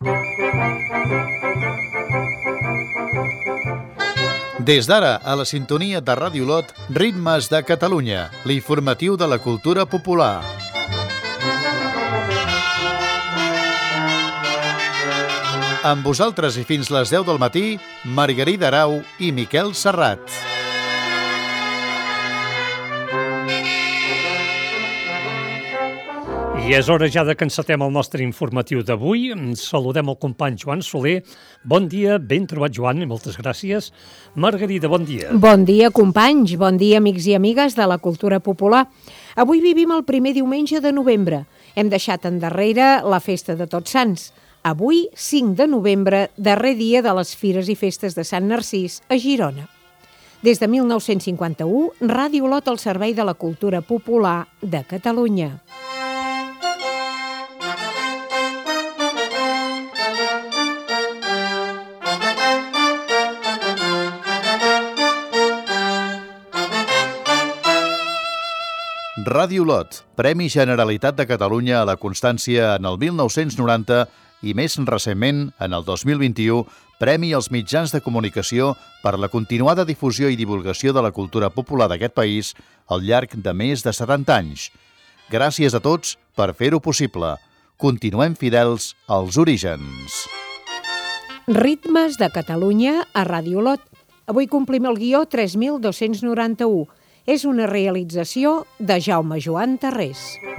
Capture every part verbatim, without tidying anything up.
Des d'ara, a la sintonia de Ràdio Lot, Ritmes de Catalunya, l'informatiu de la cultura popular. Amb vosaltres i fins les deu del matí, Margarida Arau i Miquel Serrat. I és hora ja de que encetem el nostre informatiu d'avui. Saludem el company Joan Soler. Bon dia, ben trobat, Joan, i moltes gràcies. Margarida, bon dia. Bon dia, companys. Bon dia, amics i amigues de la cultura popular. Avui vivim el primer diumenge de novembre. Hem deixat endarrere la festa de Tots Sants. Avui, cinc de novembre, darrer dia de les Fires i Festes de Sant Narcís a Girona. Des de mil nou-cents cinquanta-u, Ràdio Lot al servei de la cultura popular de Catalunya. Ràdio Lot, Premi Generalitat de Catalunya a la Constància en el mil nou-cents noranta i més recentment, en el dos mil vint-i-u, Premi als mitjans de comunicació per la continuada difusió i divulgació de la cultura popular d'aquest país al llarg de més de setanta anys. Gràcies a tots per fer-ho possible. Continuem fidels als orígens. Ritmes de Catalunya a Ràdio Lot. Avui complim el guió tres mil dos-cents noranta-u. És una realització de Jaume Joan Tarrés.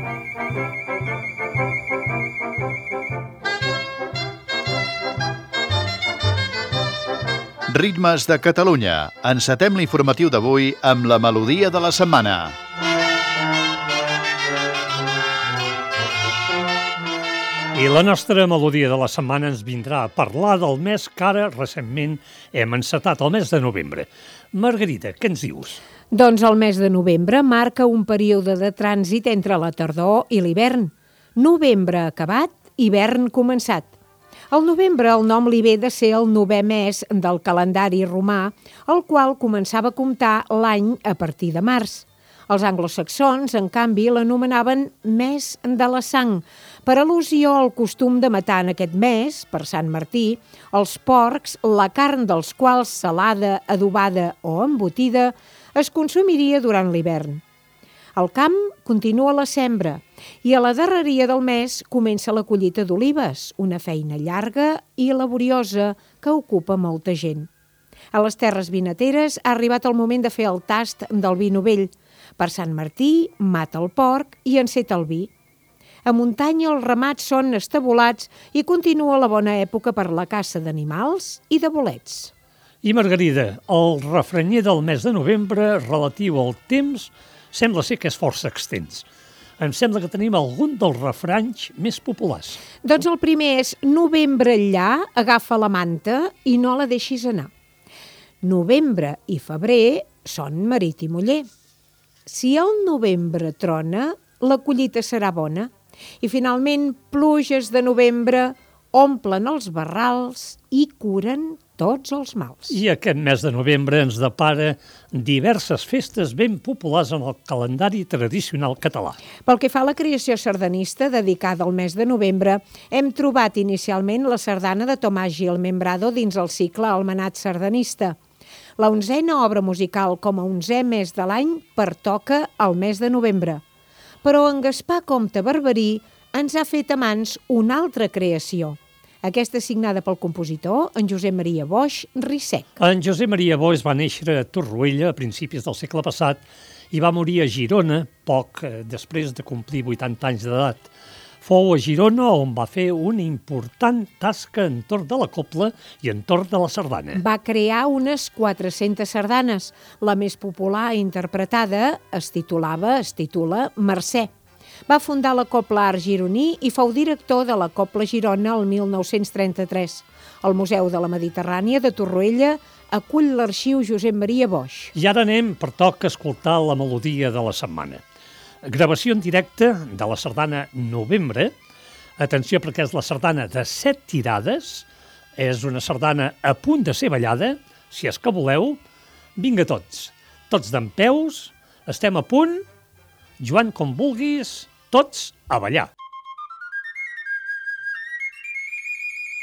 Ritmes de Catalunya. Encetem l'informatiu d'avui amb la melodia de la setmana. I la nostra melodia de la setmana ens vindrà a parlar del mes que ara recentment hem encetat, el mes de novembre. Margarida, què ens dius? Doncs el mes de novembre marca un període de trànsit entre la tardor i l'hivern. Novembre acabat, hivern començat. Al novembre el nom li ve de ser el novè mes del calendari romà, el qual començava a comptar l'any a partir de març. Els anglosaxons, en canvi, l'anomenaven mes de la sang, per al·lusió al costum de matar en aquest mes, per Sant Martí, els porcs, la carn dels quals salada, adobada o embotida, es consumiria durant l'hivern. Al camp continua la sembra i a la darreria del mes comença la collita d'olives, una feina llarga i laboriosa que ocupa molta gent. A les terres vinateres ha arribat el moment de fer el tast del vi novell. Per Sant Martí mata el porc i enceta el vi. A muntanya els ramats són estabolats i continua la bona època per la caça d'animals i de bolets. I Margarida, el refranyer del mes de novembre relatiu al temps sembla ser que és força extens. Em sembla que tenim algun dels refranys més populars. Doncs el primer és novembre enllà, agafa la manta i no la deixis anar. Novembre i febrer són marit i muller. Si el novembre trona, la collita serà bona. I finalment, pluges de novembre omplen els barrals i curen tots els mals. I aquest mes de novembre ens depara diverses festes ben populars en el calendari tradicional català. Pel que fa a la creació sardanista dedicada al mes de novembre, hem trobat inicialment la sardana de Tomàs Gil Membrado dins el cicle Almanat sardanista. La onzena obra musical com a onzè mes de l'any pertoca al mes de novembre. Però en Gaspar Comte Barberí ens ha fet a mans una altra creació. Aquesta és signada pel compositor, en Josep Maria Boix Rissec. En Josep Maria Boix va néixer a Torroella a principis del segle passat i va morir a Girona poc després de complir vuitanta anys d'edat. Fou a Girona on va fer una important tasca entorn de la cobla i entorn de la sardana. Va crear unes quatre-centes sardanes. La més popular interpretada es titulava, es titula Mercè. Va fundar la Cobla Art Gironí i fou director de la Cobla Girona el mil nou-cents trenta-tres. El Museu de la Mediterrània de Torroella acull l'arxiu Josep Maria Boix. I ara anem per toc a escoltar la melodia de la setmana. Gravació en directe de la sardana Novembre. Atenció, perquè és la sardana de set tirades. És una sardana a punt de ser ballada. Si és que voleu, vinga tots. Tots dempeus, estem a punt. Joan, com vulguis, tots a ballar.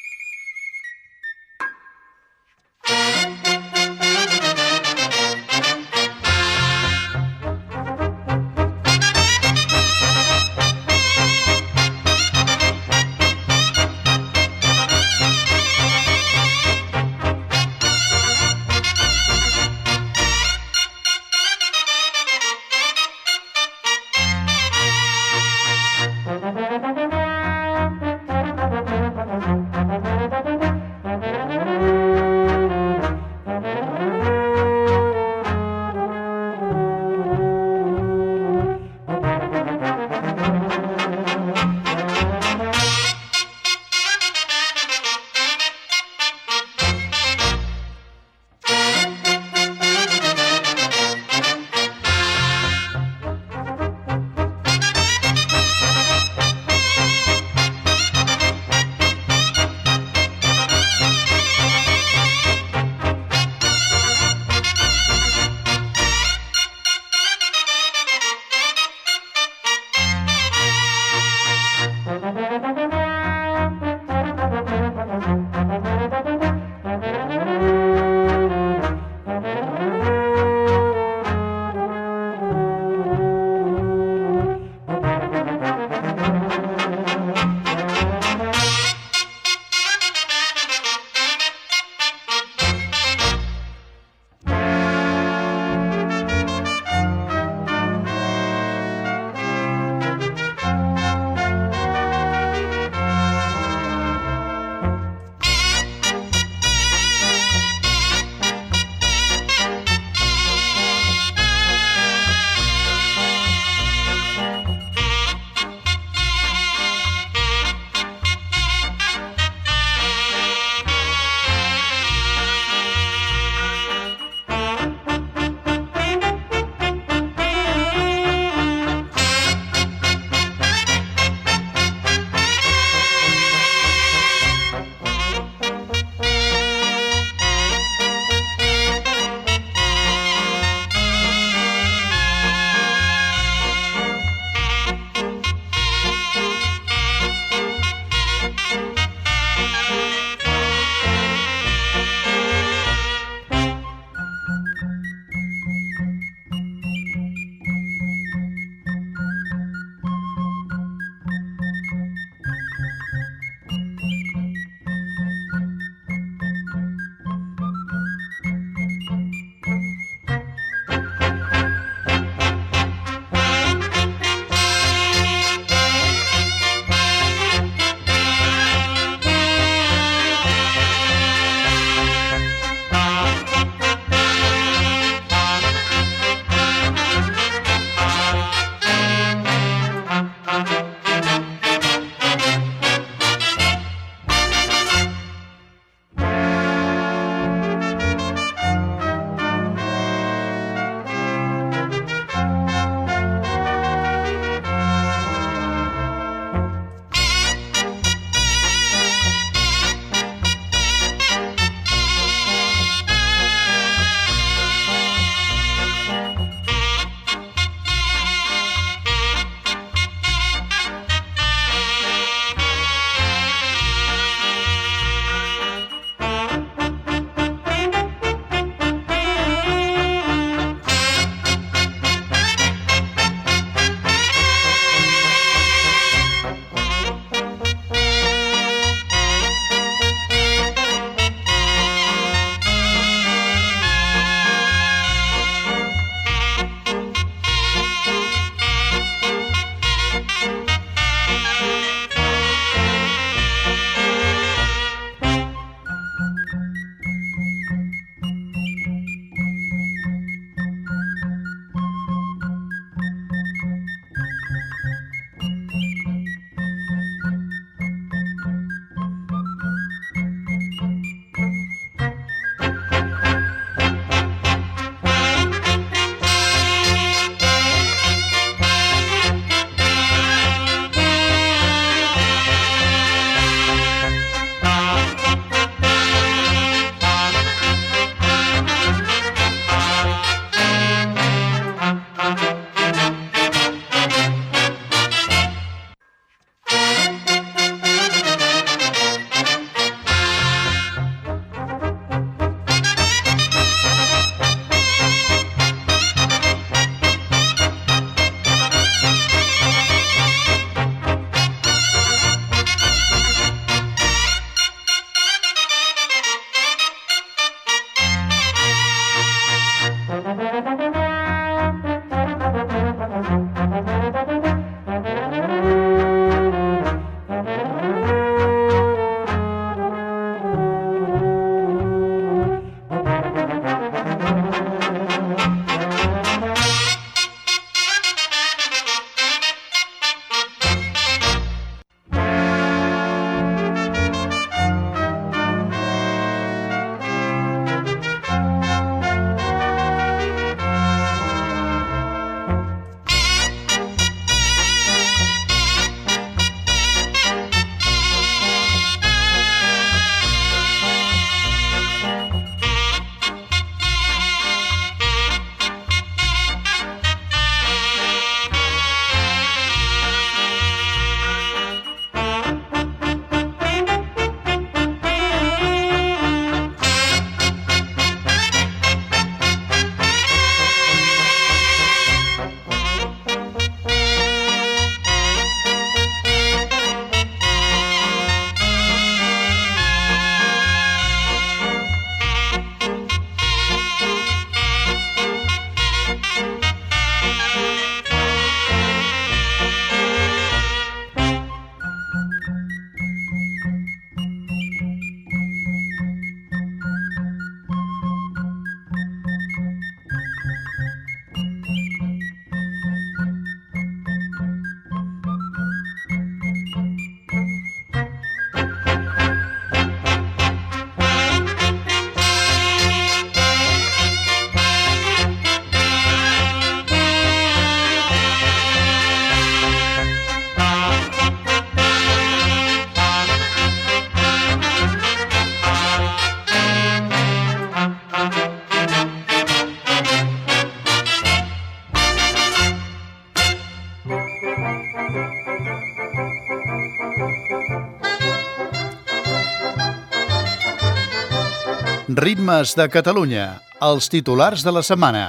Ritmes de Catalunya, els titulars de la setmana.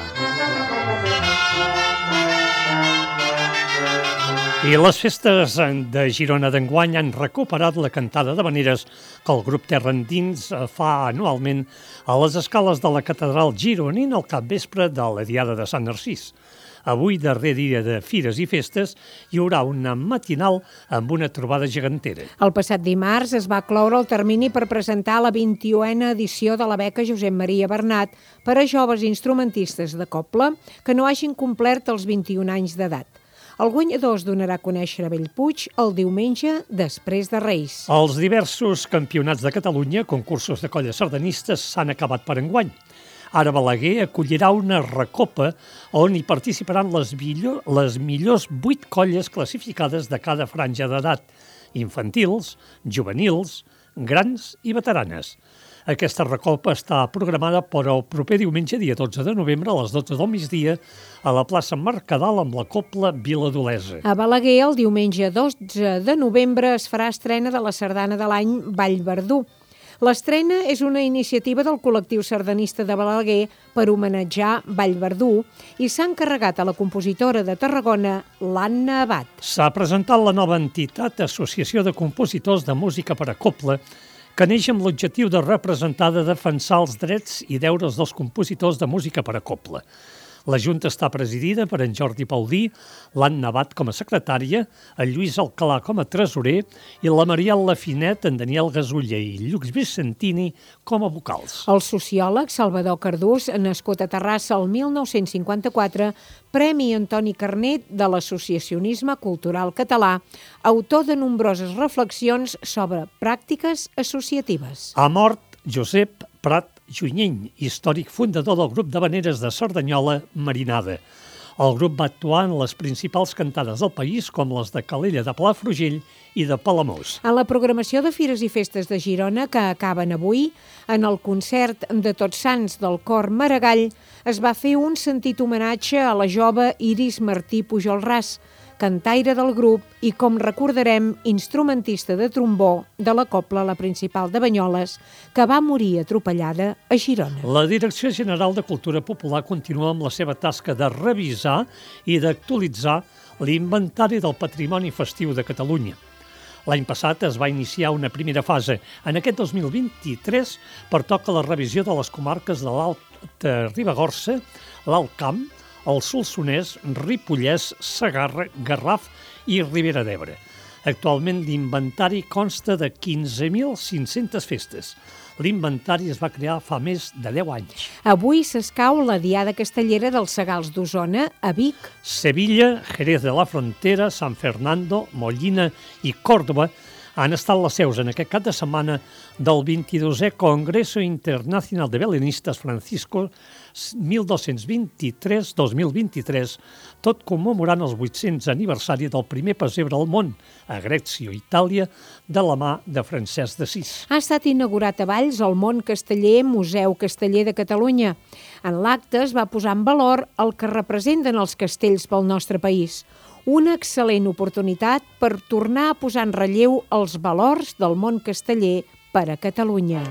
I les festes de Girona d'enguany han recuperat la cantada d'havaneres que el grup Terra Endins fa anualment a les escales de la catedral gironina al capvespre de la Diada de Sant Narcís. Avui, darrer dia de fires i festes, hi haurà una matinal amb una trobada gegantera. El passat dimarts es va cloure el termini per presentar la vint-i-una edició de la beca Josep Maria Bernat per a joves instrumentistes de cobla que no hagin complert els vint-i-un anys d'edat. El guanyador es donarà a conèixer a Bellpuig el diumenge després de Reis. Els diversos campionats de Catalunya, concursos de colles sardanistes, s'han acabat per enguany. Ara Balaguer acollirà una recopa on hi participaran les, millor, les millors vuit colles classificades de cada franja d'edat, infantils, juvenils, grans i veteranes. Aquesta recopa està programada per al proper diumenge, dia dotze de novembre, a les dotze del migdia, a la plaça Mercadal amb la cobla Vila d'Olesa. A Balaguer, el diumenge dotze de novembre, es farà estrena de la sardana de l'any Vallverdú. L'estrena és una iniciativa del col·lectiu sardanista de Balaguer per homenatjar Vallverdú i s'ha encarregat a la compositora de Tarragona, l'Anna Abad. S'ha presentat la nova entitat Associació de Compositors de Música per a Cobla, que neix amb l'objectiu de representar, de defensar els drets i deures dels compositors de música per a cobla. La Junta està presidida per en Jordi Paudí, l'Anna Abad com a secretària, el Lluís Alcalà com a tresorer i la Mariel Lafinet, en Daniel Gasulla i Lluís Vicentini com a vocals. El sociòleg Salvador Cardús, nascut a Terrassa el mil nou-cents cinquanta-quatre, Premi Antoni Carnet de l'Associacionisme Cultural Català, autor de nombroses reflexions sobre pràctiques associatives. Ha mort Josep Prat Junyent, històric fundador del grup d'havaneres de Cerdanyola, Marinada. El grup va actuar en les principals cantades del país, com les de Calella de Palafrugell i de Palamós. En la programació de Fires i Festes de Girona, que acaben avui, en el concert de Tots Sants del cor Maragall, es va fer un sentit homenatge a la jove Iris Martí Pujol Ras, cantaire del grup i, com recordarem, instrumentista de trombó de la cobla La Principal de Banyoles, que va morir atropellada a Girona. La Direcció General de Cultura Popular continua amb la seva tasca de revisar i d'actualitzar l'inventari del patrimoni festiu de Catalunya. L'any passat es va iniciar una primera fase. En aquest dos mil vint-i-tres pertoca la revisió de les comarques de l'Alta Ribagorça, l'Alt Camp, el Solsonès, Ripollès, Segarra, Garraf i Ribera d'Ebre. Actualment l'inventari consta de quinze mil cinc-centes festes. L'inventari es va crear fa més de deu anys. Avui s'escau la Diada Castellera dels Segals d'Osona a Vic. Sevilla, Jerez de la Frontera, San Fernando, Mollina i Córdoba han estat les seus en aquest cap de setmana del vint-i-dosè Congreso Internacional de Belenistes Francisco mil dos-cents vint-i-tres dos mil vint-i-tres, tot commemorant els vuit-cents aniversari del primer pessebre al món, a Grècia, Itàlia, de la mà de Francesc d'Assís. Ha estat inaugurat a Valls el Mont Casteller Museu Casteller de Catalunya. En l'acte es va posar en valor el que representen els castells pel nostre país. Una excel·lent oportunitat per tornar a posar en relleu els valors del món casteller per a Catalunya.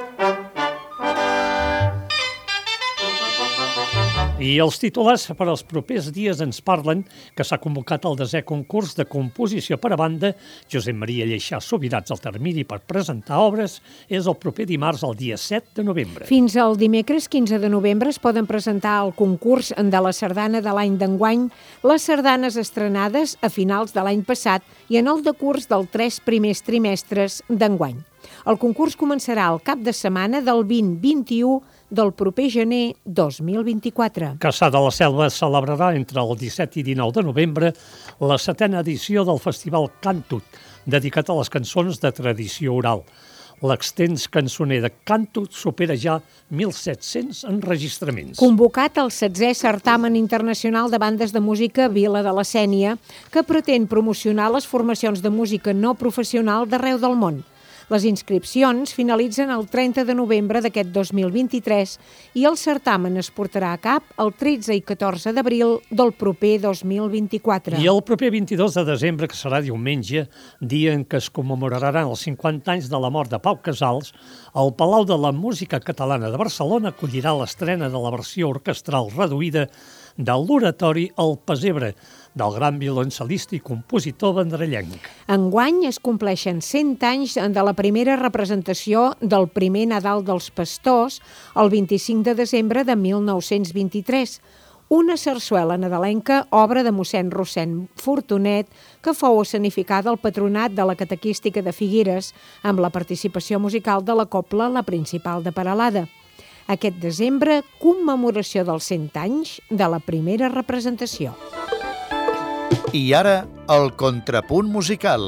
I els titulars per als propers dies ens parlen que s'ha convocat el desè concurs de composició per a banda. Josep Maria Lleixà Subirats, el termini per presentar obres és el proper dimarts, el dia set de novembre. Fins al dimecres quinze de novembre es poden presentar al concurs de la sardana de l'any d'enguany les sardanes estrenades a finals de l'any passat i en el decurs dels tres primers trimestres d'enguany. El concurs començarà el cap de setmana del vint vint-i-u del proper gener dos mil vint-i-quatre. Cassà de la Selva celebrarà entre el disset i dinou de novembre la setena edició del Festival Càntut, dedicat a les cançons de tradició oral. L'extens cançoner de Càntut supera ja mil set-cents enregistraments. Convocat al setzè certamen internacional de bandes de música Vila de la Sénia, que pretén promocionar les formacions de música no professional d'arreu del món. Les inscripcions finalitzen el trenta de novembre d'aquest dos mil vint-i-tres i el certamen es portarà a cap el tretze i catorze d'abril del proper dos mil vint-i-quatre. I el proper vint-i-dos de desembre, que serà diumenge, dia en què es commemoraran els cinquanta anys de la mort de Pau Casals, el Palau de la Música Catalana de Barcelona acollirà l'estrena de la versió orquestral reduïda de l'oratori El Pessebre, del gran violoncel·lista i compositor vendrellenc. Enguany es compleixen cent anys de la primera representació del primer Nadal dels Pastors, el vint-i-cinc de desembre de mil nou-cents vint-i-tres, una sarsuela nadalenca, obra de mossèn Rossend Fortunet, que fou escenificada al Patronat de la Catequística de Figueres, amb la participació musical de la cobla La Principal de Peralada. Aquest desembre, commemoració dels cent anys de la primera representació. I ara, el contrapunt musical.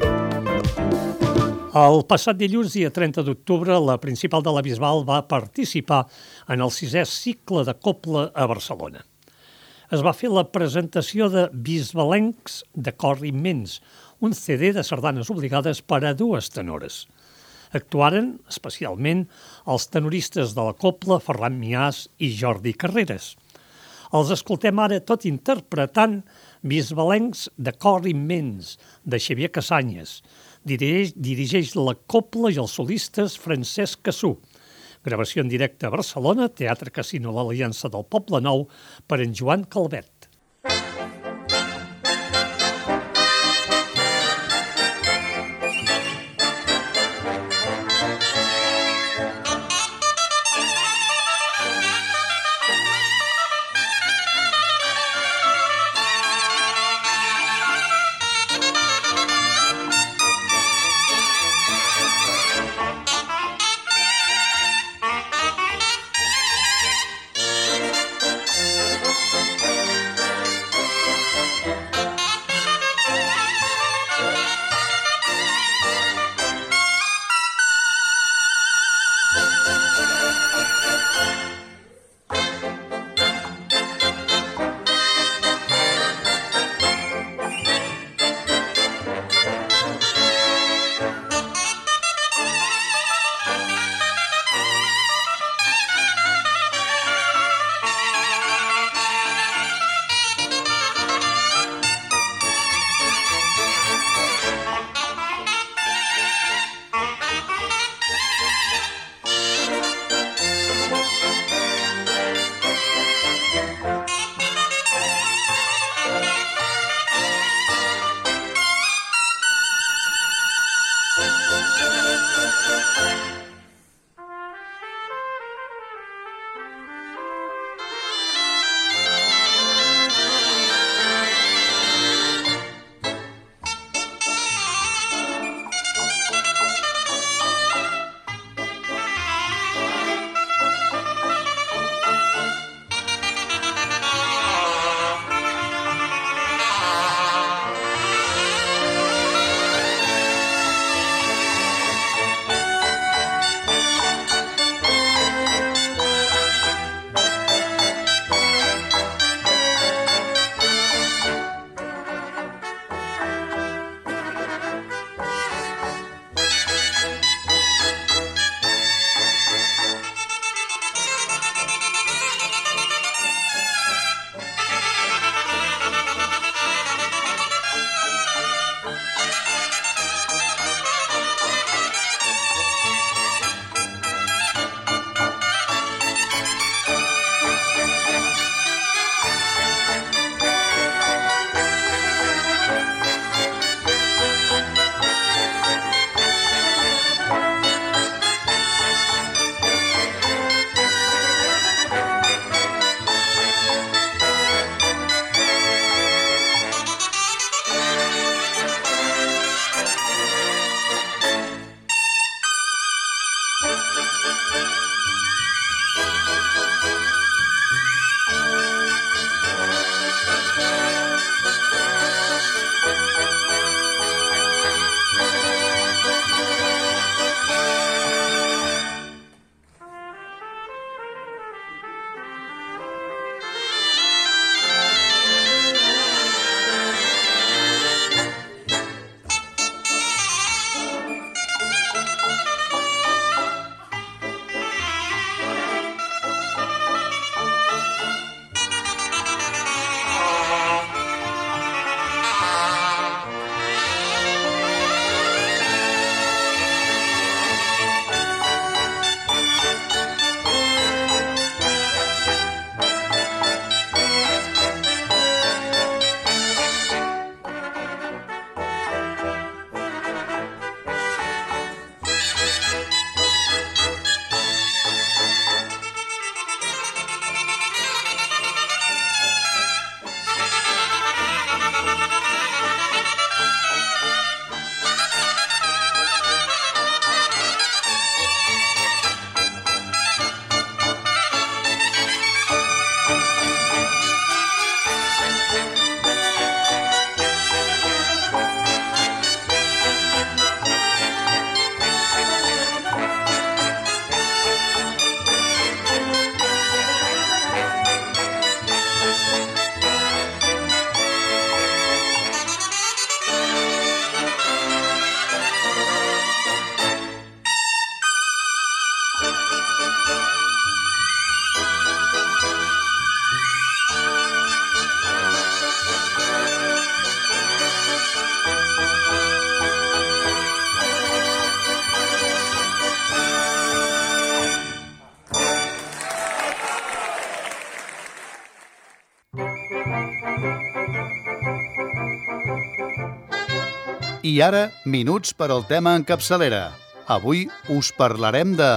El passat dilluns, dia trenta d'octubre, la Principal de la Bisbal va participar en el sisè cicle de cobla a Barcelona. Es va fer la presentació de Bisbalencs de cor immens, un ce de de sardanes obligades per a dues tenores. Actuaren especialment els tenoristes de la cobla Ferran Miàs i Jordi Carreras. Els escoltem ara tot interpretant Bisbalencs de cor immens, de Xavier Casanyes. Dirigeix, dirigeix la cobla i els solistes Francesc Cassú. Gravació en directe a Barcelona, Teatre Casino l'Aliança del Poble Nou, per en Joan Calvet. I ara, minuts per al tema en capçalera. Avui us parlarem de...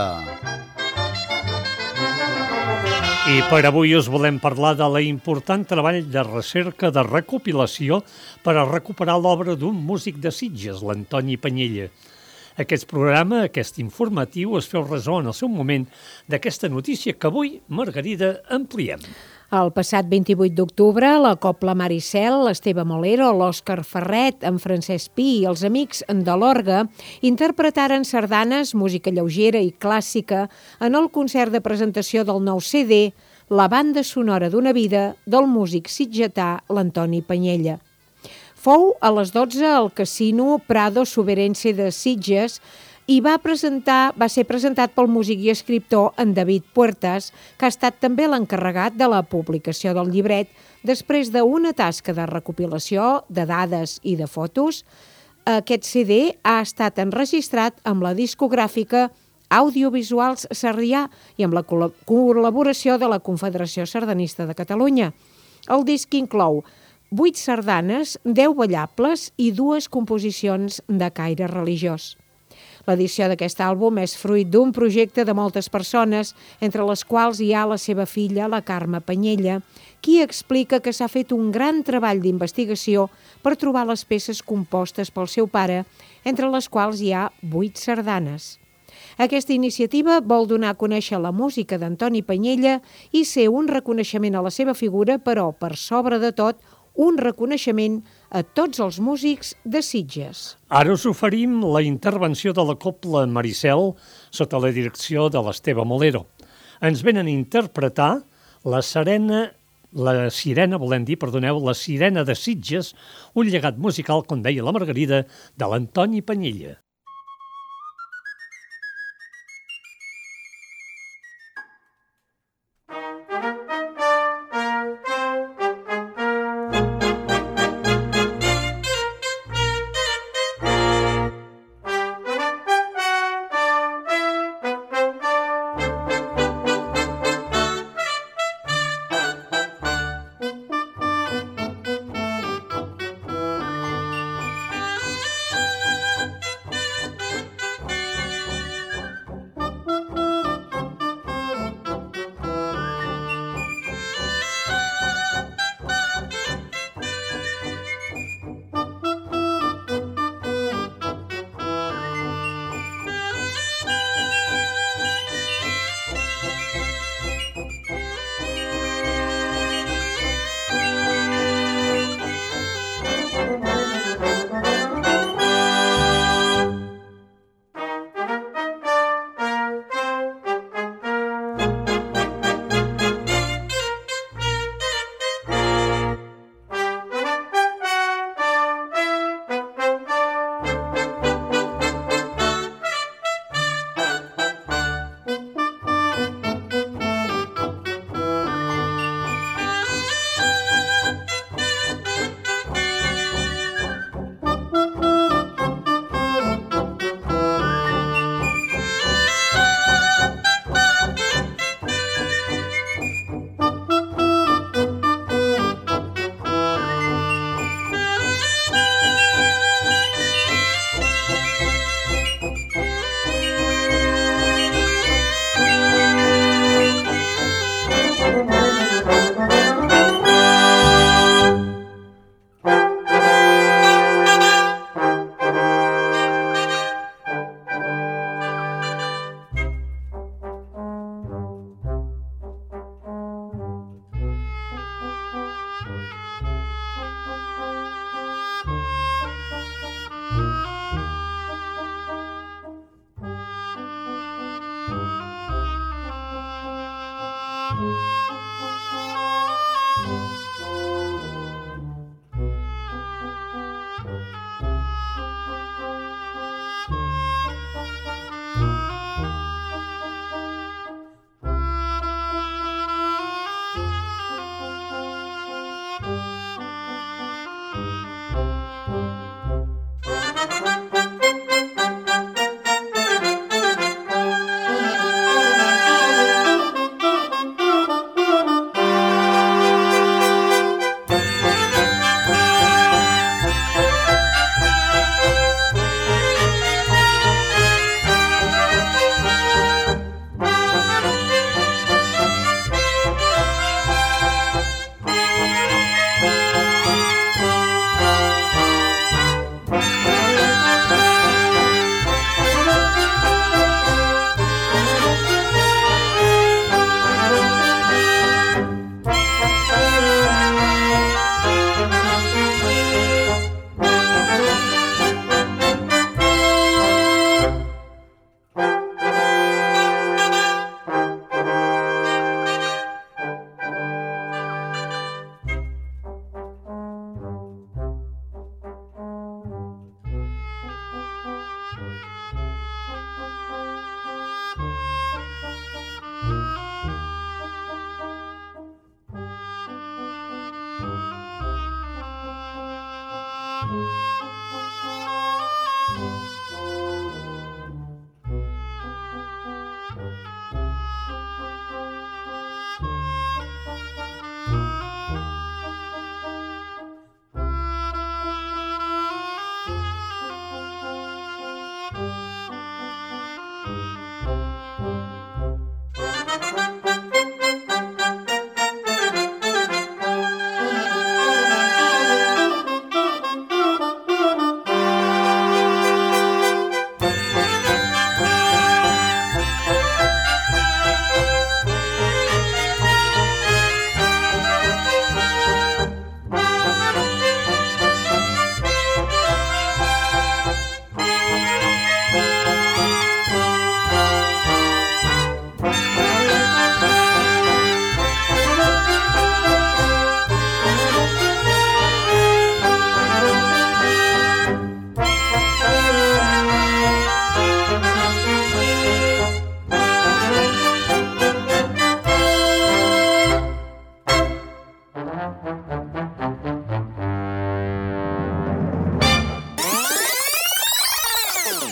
I per avui us volem parlar de la important treball de recerca de recopilació per a recuperar l'obra d'un músic de Sitges, l'Antoni Panyella. Aquest programa, aquest informatiu, es feu ressò en el seu moment d'aquesta notícia que avui, Margarida, ampliem. El passat vint-i-vuit d'octubre, la Cobla Maricel, l'Esteve Molero, l'Òscar Ferret, en Francesc Pi i els amics de l'Orga interpretaren sardanes, música lleugera i clàssica en el concert de presentació del nou C D, La banda sonora d'una vida, del músic sitgetà l'Antoni Panyella. Fou a les dotze al Casino Prado Soberense de Sitges i va, presentar, va ser presentat pel músic i escriptor en David Puertas, que ha estat també l'encarregat de la publicació del llibret després d'una tasca de recopilació de dades i de fotos. Aquest C D ha estat enregistrat amb la discogràfica Audiovisuals Sarrià i amb la col·laboració de la Confederació Sardanista de Catalunya. El disc inclou vuit sardanes, deu ballables i dues composicions de caire religiós. L'edició d'aquest àlbum és fruit d'un projecte de moltes persones, entre les quals hi ha la seva filla, la Carme Panyella, qui explica que s'ha fet un gran treball d'investigació per trobar les peces compostes pel seu pare, entre les quals hi ha vuit sardanes. Aquesta iniciativa vol donar a conèixer la música d'Antoni Panyella i ser un reconeixement a la seva figura, però, per sobre de tot, un reconeixement a tots els músics de Sitges. Ara us oferim la intervenció de la Cobla Maricel sota la direcció de l'Esteve Molero. Ens venen a interpretar la serena, la sirena, volem dir, perdoneu, la sirena de Sitges, un llegat musical, com deia la Margarida, de l'Antoni Panyella.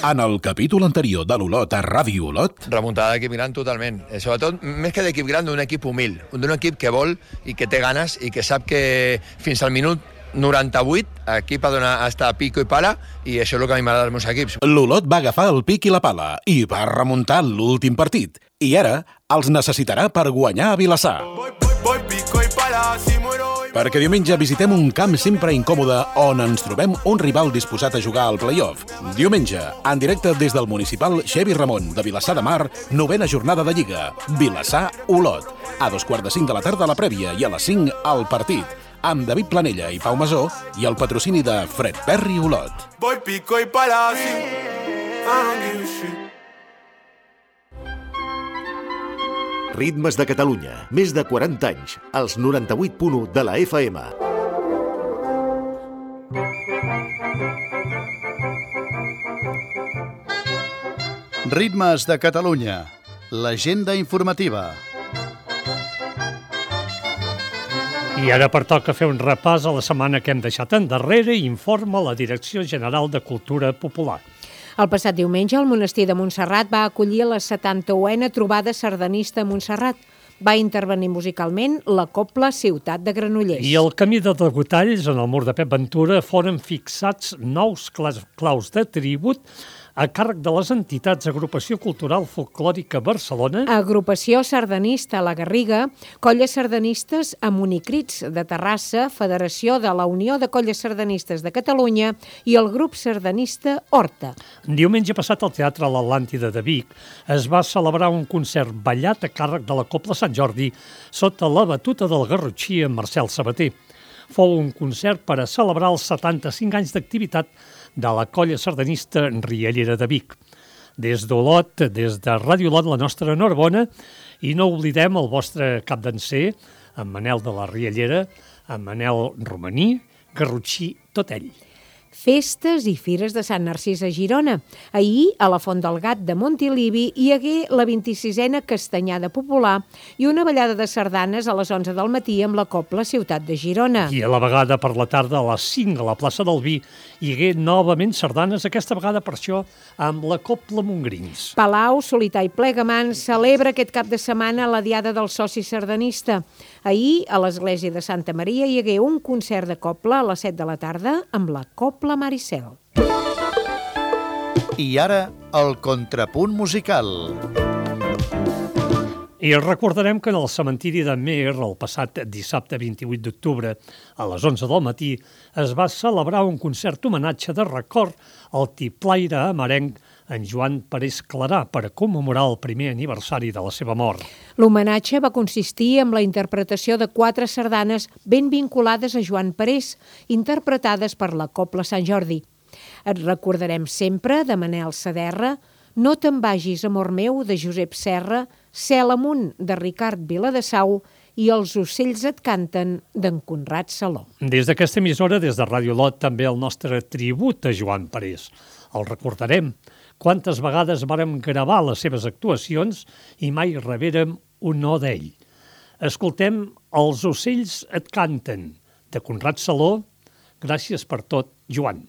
En el capítol anterior de l'Olot a Ràdio Olot... Remuntada d'equip gran totalment. Eh, sobretot, més que d'equip gran, d'un equip humil. D'un equip que vol i que té ganes i que sap que fins al minut noranta-vuit l'equip ha donat estar a pico i pala i això és el que a mi m'agrada dels meus equips. L'Olot va agafar el pic i la pala i va remuntar l'últim partit. I ara els necessitarà per guanyar a Vilassar. Voy, voy, voy, pico i pala, si muero... Perquè diumenge visitem un camp sempre incòmode on ens trobem un rival disposat a jugar al play-off. Diumenge, en directe des del municipal Xevi Ramon de Vilassar de Mar, novena jornada de Lliga. Vilassar-Olot. A dos quarts de cinc de la tarda la prèvia i a les cinc al partit. Amb David Planella i Pau Masó i el patrocini de Fred Perry Olot. Voy pico i pala, si... Ritmes de Catalunya, més de quaranta anys, als noranta-vuit punt u de la F M. Ritmes de Catalunya, l'agenda informativa. I ara pertoca fer un repàs a la setmana que hem deixat endarrere i informa la Direcció General de Cultura Popular. El passat diumenge, el monestir de Montserrat va acollir la setanta-unena trobada sardanista a Montserrat. Va intervenir musicalment la Cobla Ciutat de Granollers. I al camí de Degotalls, en el mur de Pep Ventura, foren fixats nous claus de tribut a càrrec de les entitats Agrupació Cultural Folclòrica Barcelona, Agrupació Sardanista a la Garriga, Colles Sardanistes a Monicrits de Terrassa, Federació de la Unió de Colles Sardanistes de Catalunya i el grup sardanista Horta. Diumenge passat al Teatre l'Atlàntida de Vic es va celebrar un concert ballat a càrrec de la Cobla Sant Jordi sota la batuta del garrotxí en Marcel Sabater. Fou un concert per a celebrar els setanta-cinc anys d'activitat de la colla sardanista Riallera de Vic. Des d'Olot, des de Ràdio Olot, la nostra enhorabona, i no oblidem el vostre cap d'encer, en Manel de la Riallera, en Manel Romaní, garrotxí tot ell. Festes i fires de Sant Narcís a Girona. Ahir, a la Font del Gat de Montilivi, hi hagué la vint-i-sisena Castanyada Popular i una ballada de sardanes a les onze del matí amb la Cobla Ciutat de Girona. I a la vegada per la tarda a les cinc a la plaça del Vi hi hagué novament sardanes, aquesta vegada per això amb la Cobla Montgrins. Palau, Solità i Plegamans celebra aquest cap de setmana la Diada del Soci Sardanista. Ahir, a l'església de Santa Maria, hi hagué un concert de cobla a les set de la tarda amb la Cobla Maricel. I ara, el contrapunt musical. I recordarem que en el cementiri de Mer, el passat dissabte vint-i-vuit d'octubre, a les onze del matí, es va celebrar un concert homenatge de record al tiplaire amarenc en Joan Parés Clarà per a commemorar el primer aniversari de la seva mort. L'homenatge va consistir en la interpretació de quatre sardanes ben vinculades a Joan Parés, interpretades per la Cobla Sant Jordi. Et recordarem sempre de Manel Saderra, No te'n vagis, amor meu, de Josep Serra, Cel amunt, de Ricard Viladesau i Els ocells et canten, d'en Conrad Saló. Des d'aquesta emissora, des de Ràdio Olot, també el nostre tribut a Joan Parés. El recordarem. Quantes vegades vàrem gravar les seves actuacions i mai rebérem un no d'ell. Escoltem Els ocells et canten, de Conrad Saló. Gràcies per tot, Joan.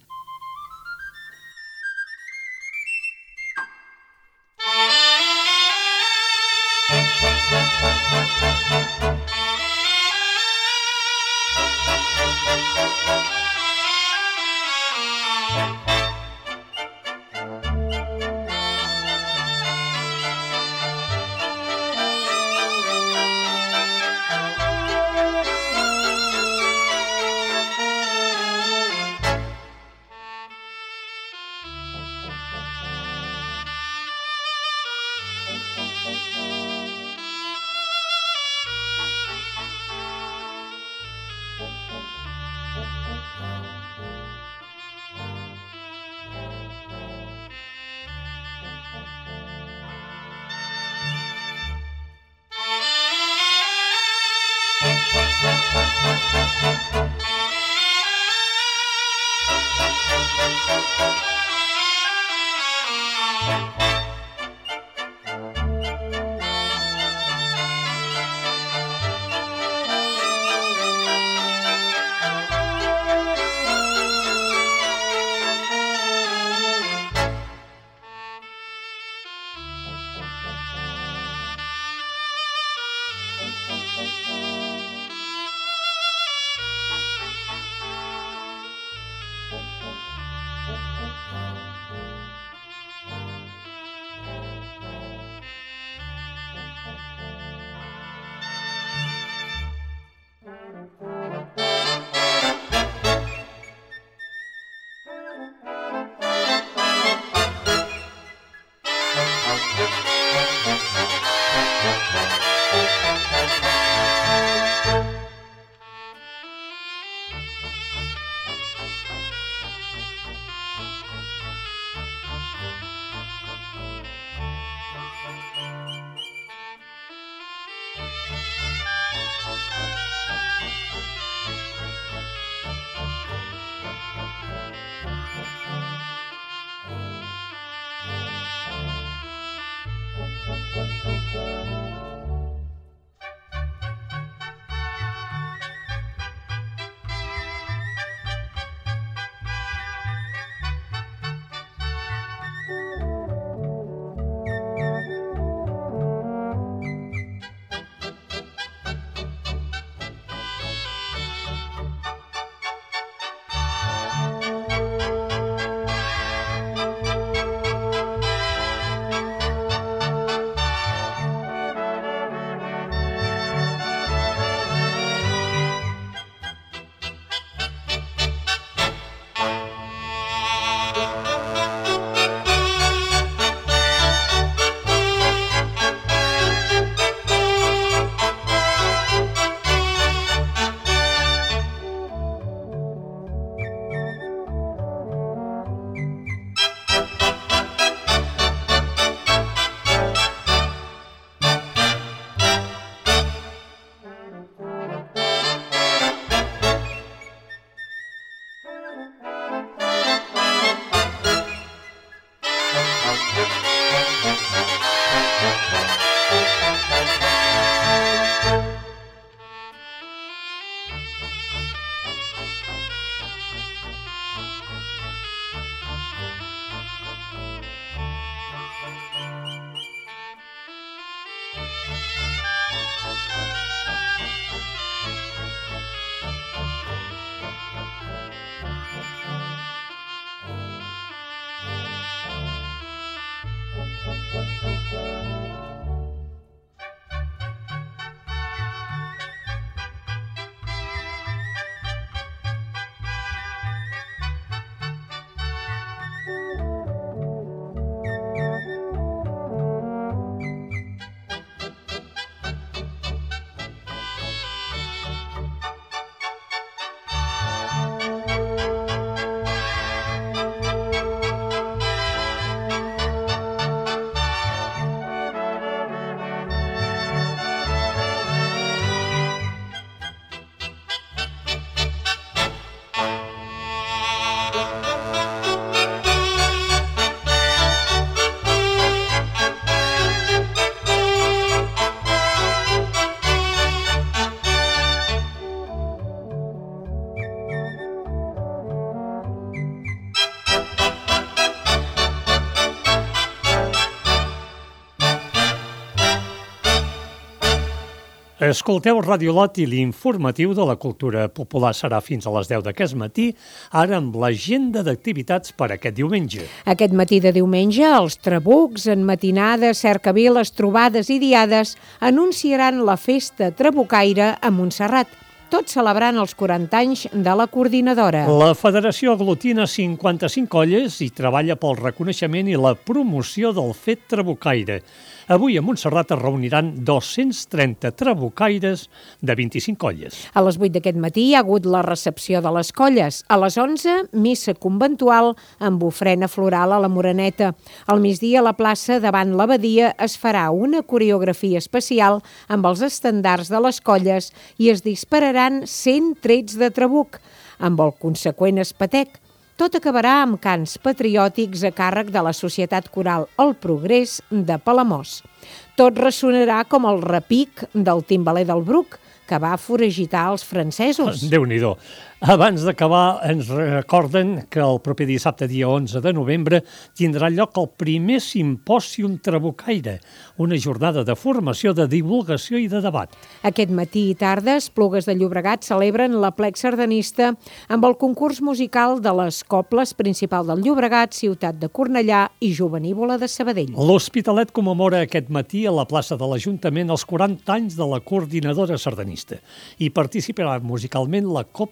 Escolteu Radio Lot i l'informatiu de la cultura popular serà fins a les deu d'aquest matí, ara amb l'agenda d'activitats per aquest diumenge. Aquest matí de diumenge, els trabucs, en matinades, cercaviles, trobades i diades anunciaran la festa trabucaire a Montserrat, tot celebrant els quaranta anys de la coordinadora. La federació aglutina cinquanta-cinc colles i treballa pel reconeixement i la promoció del fet trabucaire. Avui a Montserrat es reuniran dos-cents trenta trabucaires de vint-i-cinc colles. A les vuit d'aquest matí hi ha hagut la recepció de les colles. A les onze, missa conventual amb ofrena floral a la Moreneta. Al migdia, a la plaça davant l'abadia es farà una coreografia especial amb els estendards de les colles i es dispararan cent trets de trabuc, amb el conseqüent espetec. Tot acabarà amb cants patriòtics a càrrec de la Societat Coral El Progrés de Palamós. Tot ressonarà com el repic del timbaler del Bruc, que va foragitar els francesos. Déu-n'hi-do. Abans d'acabar, ens recorden que el proper dissabte, dia onze de novembre, tindrà lloc el primer simpòsium trabucaire, una jornada de formació, de divulgació i de debat. Aquest matí i tarda, Esplugues de Llobregat celebren l'aplec sardanista amb el concurs musical de les Cobles Principal del Llobregat, Ciutat de Cornellà i Jovenívola de Sabadell. L'Hospitalet commemora aquest matí a la plaça de l'Ajuntament els quaranta anys de la coordinadora sardanista i participarà musicalment la Cobla Mariscal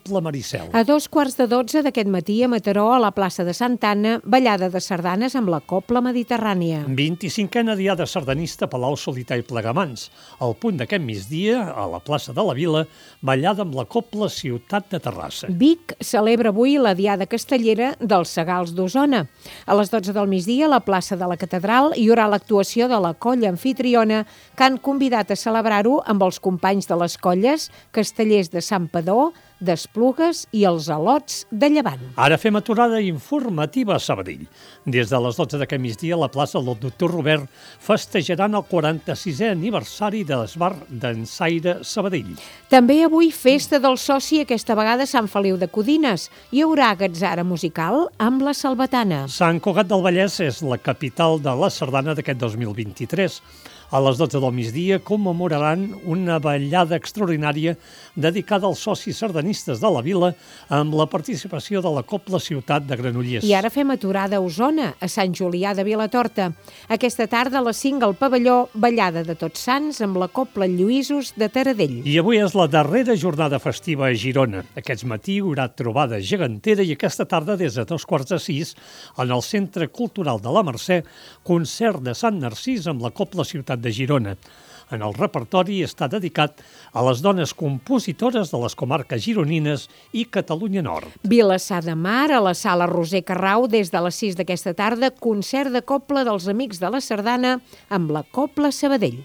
Liceu. A dos quarts de dotze d'aquest matí a Mataró, a la plaça de Santa Anna, ballada de sardanes amb la Cobla Mediterrània. vint-i-cinquena diada sardanista Palau Solità i Plegamans. Al punt d'aquest migdia, a la plaça de la Vila, ballada amb la Cobla Ciutat de Terrassa. Vic celebra avui la diada castellera dels Segals d'Osona. A les dotze del migdia, a la plaça de la Catedral, hi haurà l'actuació de la colla anfitriona que han convidat a celebrar-ho amb els companys de les colles Castellers de Sant Padó, d'Esplugues i els Alots de Llevant. Ara fem aturada informativa a Sabadell. Des de les dotze d'aquest migdia, a la plaça del Doctor Robert festejaran el quaranta-sisè aniversari de l'Esbar d'Ensaire Sabadell. També avui festa del soci, aquesta vegada a Sant Feliu de Codines. Hi haurà gatzara musical amb la Salvatana. Sant Cugat del Vallès és la capital de la sardana d'aquest dos mil vint-i-tres. A les dotze del migdia commemoraran una ballada extraordinària dedicada als socis sardanistes de la vila amb la participació de la Cobla Ciutat de Granollers. I ara fem aturada a Osona, a Sant Julià de Vilatorta. Aquesta tarda a les cinc al pavelló, ballada de Tots Sants amb la Cobla Lluïsos de Taradell. I avui és la darrera jornada festiva a Girona. Aquest matí hi haurà trobada gegantera i aquesta tarda, des de dos quarts de sis, en el Centre Cultural de la Mercè, concert de Sant Narcís amb la Cobla Ciutat de Girona. En el repertori està dedicat a les dones compositores de les comarques gironines i Catalunya Nord. Vilassar de Mar, a la sala Roser Carrau, des de les sis d'aquesta tarda, concert de cobla dels Amics de la Sardana amb la Cobla Sabadell.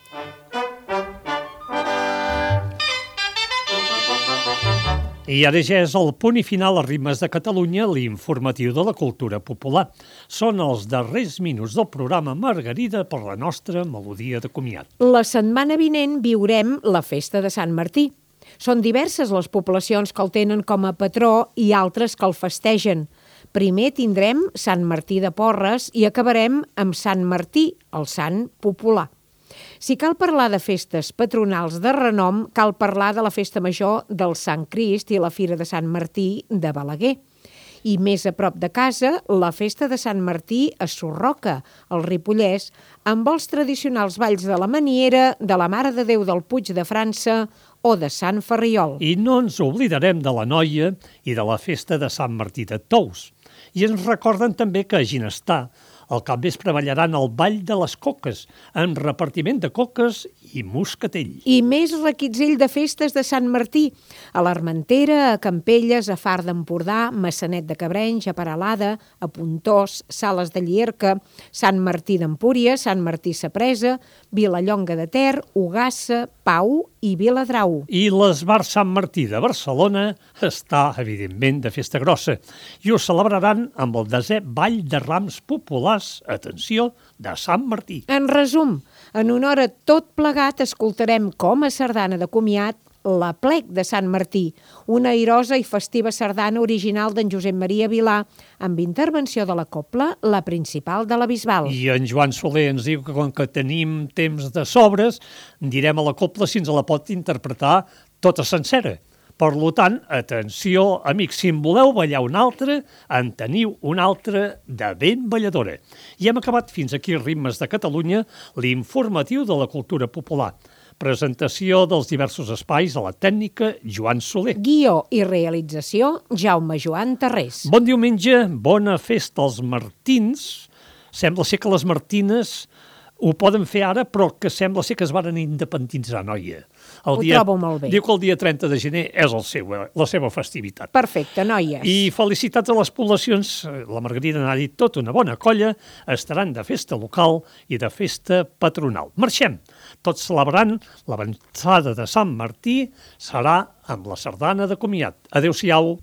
I ara ja és el punt i final a Ritmes de Catalunya, l'informatiu de la cultura popular. Són els darrers minuts del programa Margarida per la nostra melodia de comiat. La setmana vinent viurem la festa de Sant Martí. Són diverses les poblacions que el tenen com a patró i altres que el festegen. Primer tindrem Sant Martí de Porres i acabarem amb Sant Martí, el sant popular. Si cal parlar de festes patronals de renom, cal parlar de la festa major del Sant Crist i la Fira de Sant Martí de Balaguer. I més a prop de casa, la festa de Sant Martí a Surroca, al Ripollès, amb els tradicionals balls de la Maniera, de la Mare de Déu del Puig de França o de Sant Ferriol. I no ens oblidarem de la Noia i de la festa de Sant Martí de Tous. I ens recorden també que a Ginestar al capvespre ballaran el Ball de les Coques, amb repartiment de coques i moscatell. I més requitzell de festes de Sant Martí, a l'Armentera, a Campelles, a Far d'Empordà, Massanet de Cabrenys, a Peralada, a Pontós, Sales de Llierca, Sant Martí d'Empúries, Sant Martí Sapresa, Vilallonga de Ter, Ugassa, Pau i Viladrau. I l'Esbar Sant Martí de Barcelona està, evidentment, de festa grossa i ho celebraran amb el desè Ball de Rams Populars, atenció, de Sant Martí. En resum, en honor a tot plegat escoltarem com a sardana de comiat la Plec de Sant Martí, una airosa i festiva sardana original d'en Josep Maria Vilà, amb intervenció de la Cobla, la principal de la Bisbal. I en Joan Soler ens diu que com que tenim temps de sobres, direm a la Cobla si ens la pot interpretar tota sencera. Per tant, atenció, amics, si en voleu ballar una altra, en teniu una altra de ben balladora. I hem acabat fins aquí Ritmes de Catalunya, l'informatiu de la cultura popular. Presentació dels diversos espais a la tècnica Joan Soler. Guió i realització Jaume Joan Tarrés. Bon diumenge, bona festa als Martins. Sembla ser que les Martines ho poden fer ara, però que sembla ser que es van independitzar, noia. El Ho dia, trobo molt bé. Diu que el dia trenta de gener és el seu, la seva festivitat. Perfecte, noies. I felicitats a les poblacions. La Margarida n'ha dit tota una bona colla. Estaran de festa local i de festa patronal. Marxem. Tots celebrant l'avançada de Sant Martí serà amb la sardana de comiat. Adéu-siau.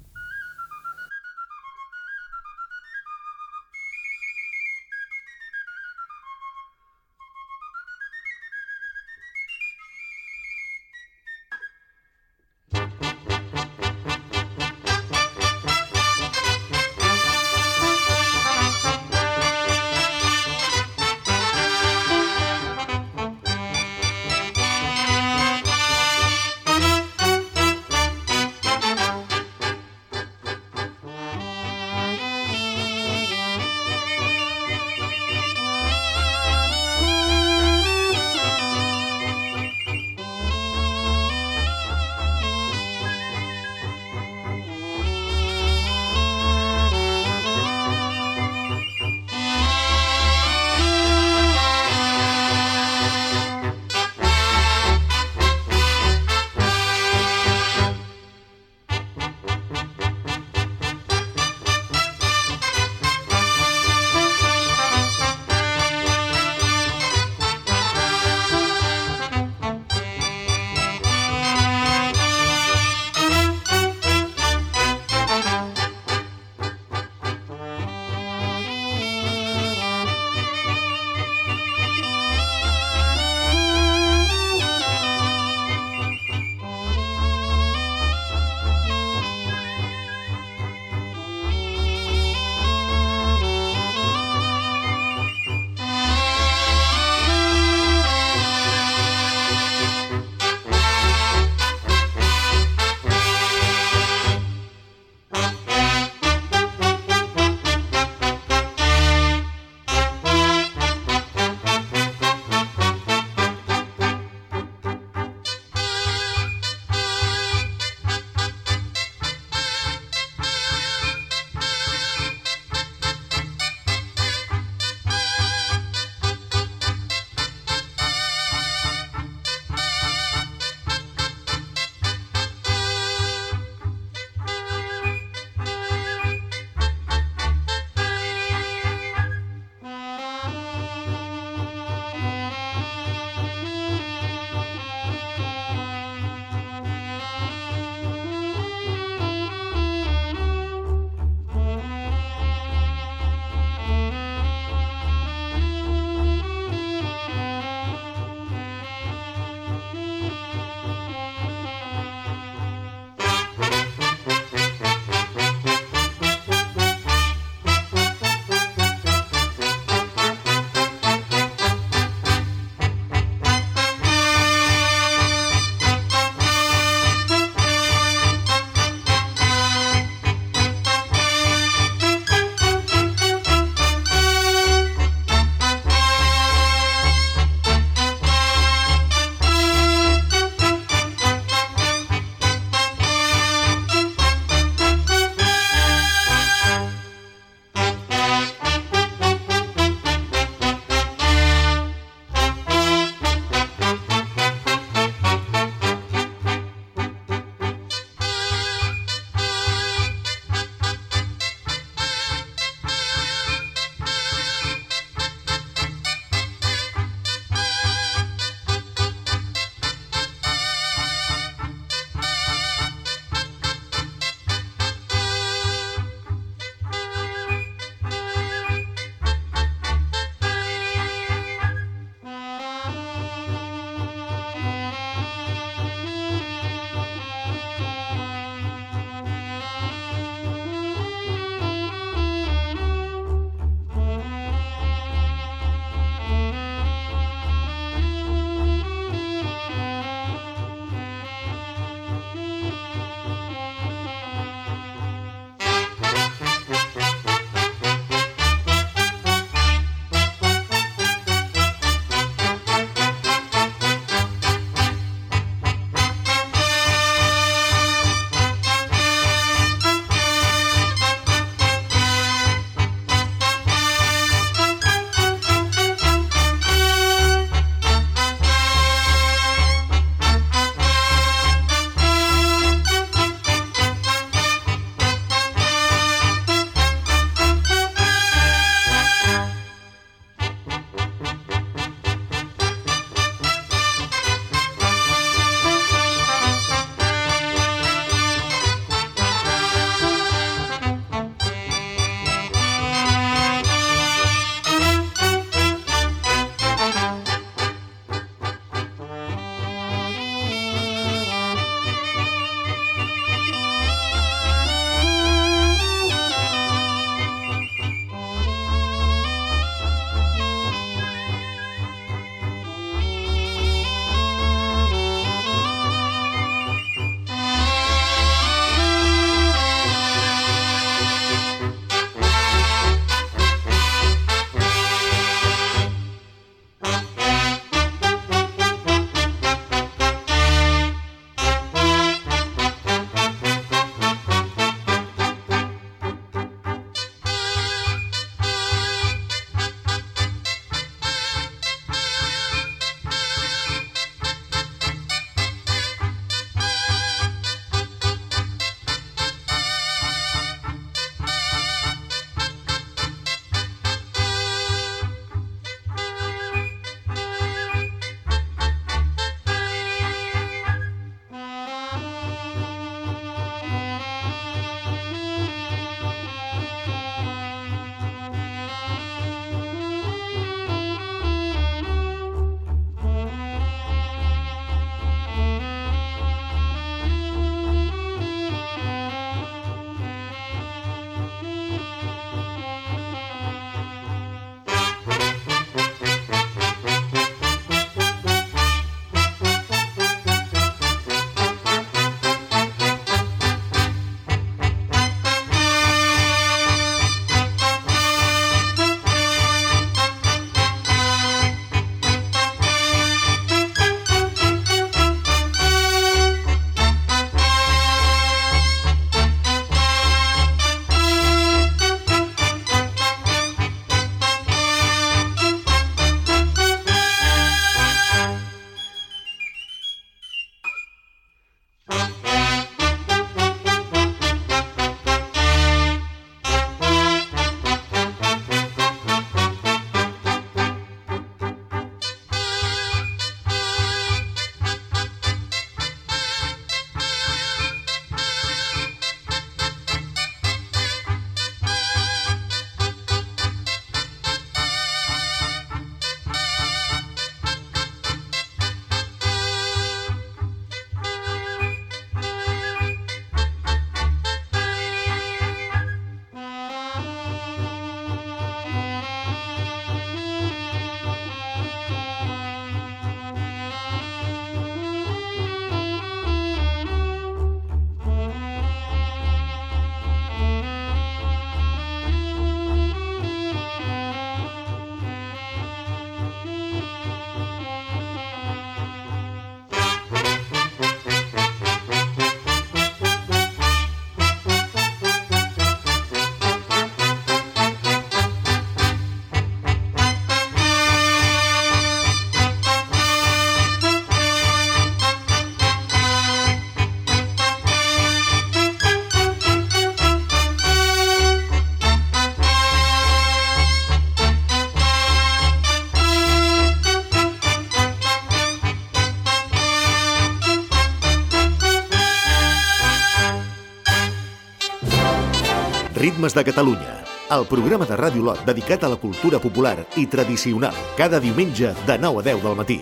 Ritmes de Catalunya, el programa de Ràdio Lot dedicat a la cultura popular i tradicional, cada diumenge de nou a deu del matí.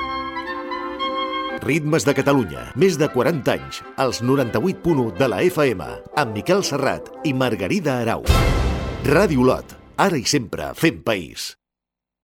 Ritmes de Catalunya, més de quaranta anys, als noranta-vuit punt u de la F M, amb Miquel Serrat i Margarida Arau. Ràdio Lot, ara i sempre fent país.